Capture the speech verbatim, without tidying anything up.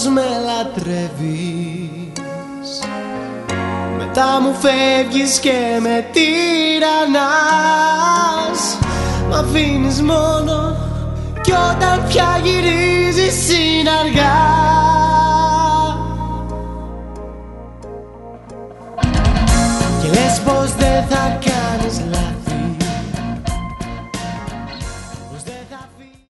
με λατρεύεις, μετά μου φεύγεις και με τυραννάς. Μ' αφήνεις μόνο κι όταν πια γυρίζεις είναι αργά. Και λες πως δεν θα κάνεις